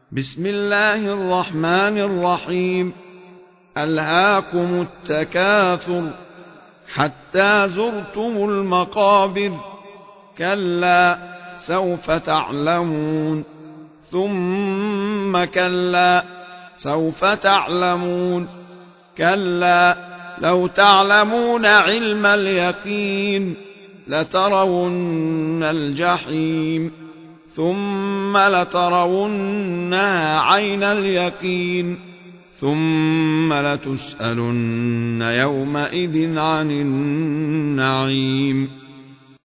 بسم الله الرحمن الرحيم. ألهاكم التكاثر حتى زرتم المقابر، كلا سوف تعلمون ثم كلا سوف تعلمون، كلا لو تعلمون علم اليقين لترون الجحيم ثم لترونها عين اليقين ثم لتسألن يومئذ عن النعيم.